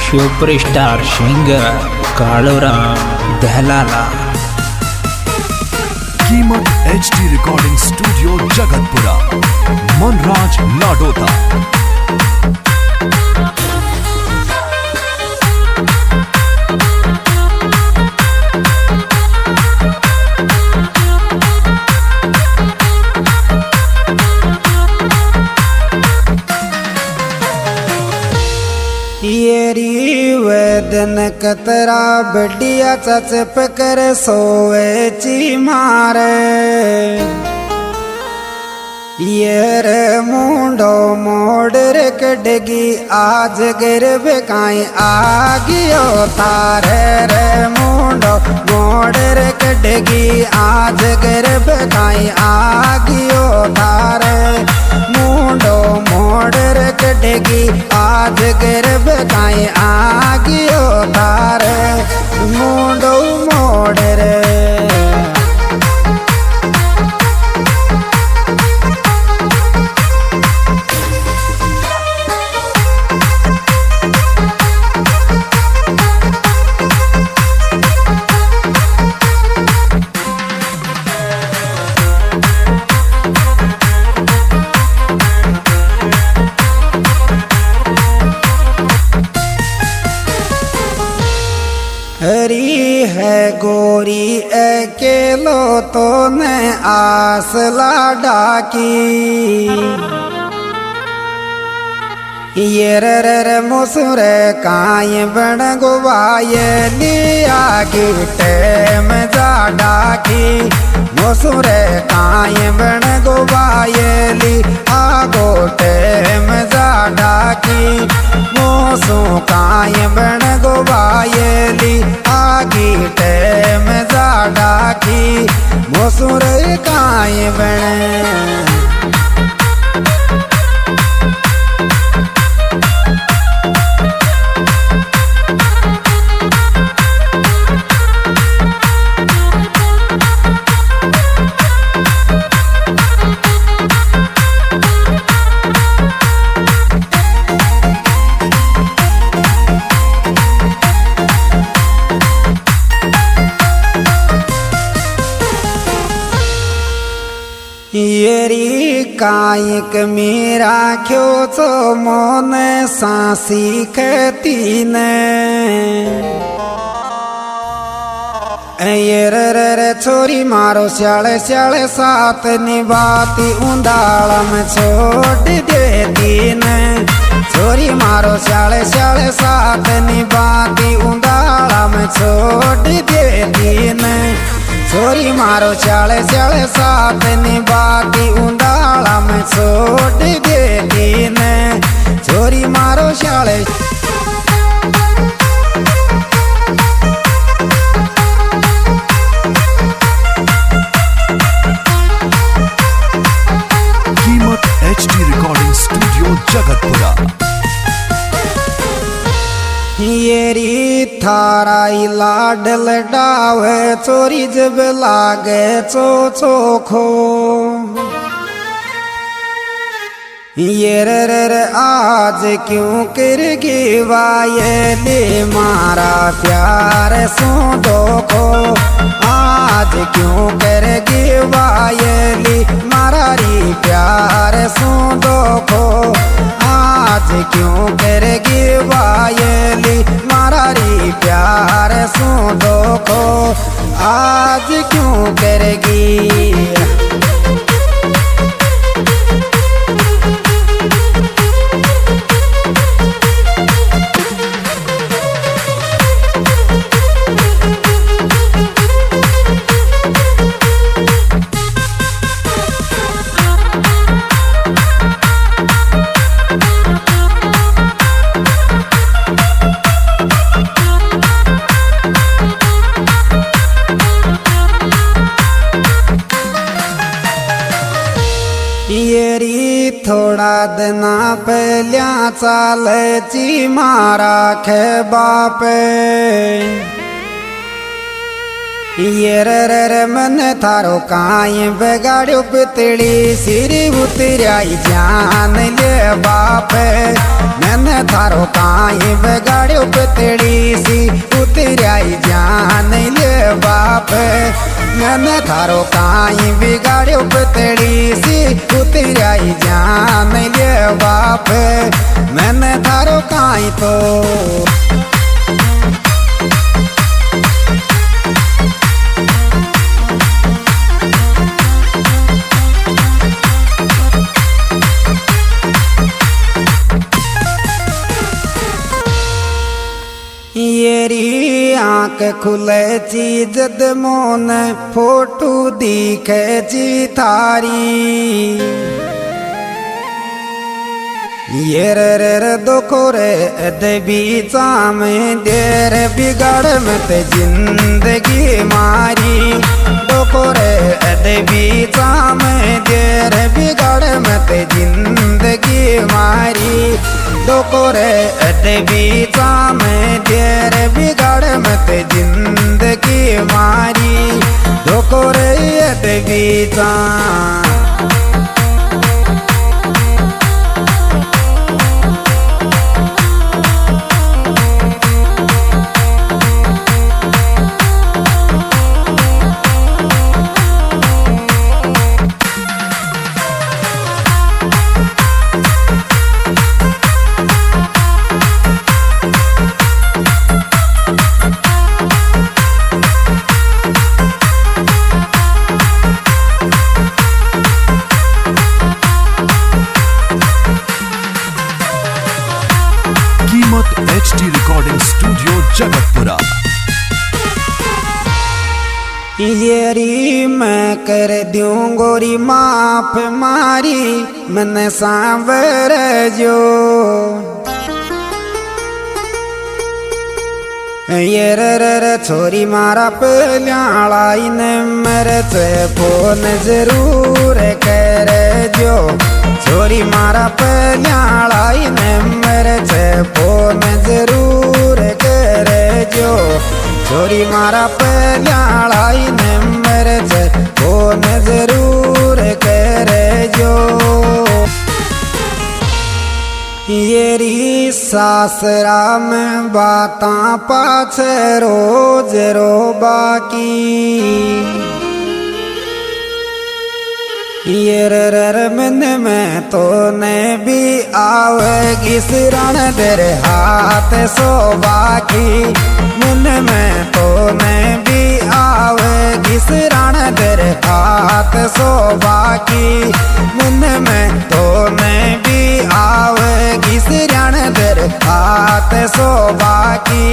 Superstar singer Kaluram दहलाला। कीमत HD recording studio Jagatpura, Manraj Ladota. येरी वेदन कतरा बढ़िया चच पकर सोवे ची मारे। ये रे मुंडो मोड़ रे कड़गी आज गिरब काई आगियो तारे। रे मुंडो मोड़ रे कड़गी आज गिरब काई आगियो तारे। मुंडो मोड़ रे कड़गी आज गिरब काई आगियो तारे। मुंडो मोड़ रे हरी है गोरी अकेलो तो न आस लाडा की। ये रे मुसुर काई बन गुवाये लिया की टेम जाडा की। मुसुर काई बन गुवाये ली आगो टेम जाडा की। मोसू काई बन गुवाये ली आगी टेम जाडा की। मोसुर काई बन येरी कायक मेरा क्यों तो मोन सांसी खती ने। ये रे छोरी मारो श्याले श्याले साथ निभाती उंदाला में छोड़ देती ने। छोरी मारो श्याले श्याले साथ निभाती उंदाला में छोड़ देती ने। छोरी मारो श्याले श्याले साथ निभाती उंदाला में छोड़ देती ने। छोरी मारो श्याले कीमत HD रिकॉर्डिंग स्टूडियो जगतपुरा। येरी थाराई लाडल डावे चोरी जब लागे चो चोखो। ये रे आज क्यों कर गिवाये ले मारा प्यार सो देखो। आज क्यों कर गिवाये ले मारा री प्यार सो देखो। आज क्यों कर गिवाये ले मारा री प्यार सो देखो। आज क्यों करेगी येरी थोड़ा दिना पहल्या चालची मारा खे बाप। ये रे मन थारो काई बगाड़ो पितड़ी सिरी उतराई जान ले बाप मन थारो काई बगाड़ो पितड़ी सी उतराई जान ले बाप मन थारो काई बिगाड़ो पितड़ी सी उतराई जान ले बाप मन थारो काई तो येरी आँख खुले चीज मोन फोटो दिखे ची थारी ये रे दुखो रे दबी चाम देर बिगड़ मत जिंदगी मारी दुखो रे दबी चाम देर बिगड़ मत जिंदगी मारी दुखो रे दबी चाम देर बिगड़ मत जिंदगी मारी दुखो रे दबी चाम HD रिकॉर्डिंग स्टूडियो जगतपुरा। येरी मैं कर दूं गोरी माफ मारी मन सांवर जो ये रे छोरी मारा पल्यालाई ने मेरे से फोन जरूर कर जो छोरी मारा पल्यालाई ने मेरे से फोन जरूर कर जो छोरी मारा पल्यालाई ने मेरे से फोन जरूर कर जो येरी सासरा में बाता पाछ रोज रो बाकी ये रर मन में तो ने भी आवेगी सिरण देर हाथ सो बाकी मन में तो ने भी आवेगी सिरण देर हाथ सो बाकी मन में तो ने भी आवेगी सिरण देर हाथ सो बाकी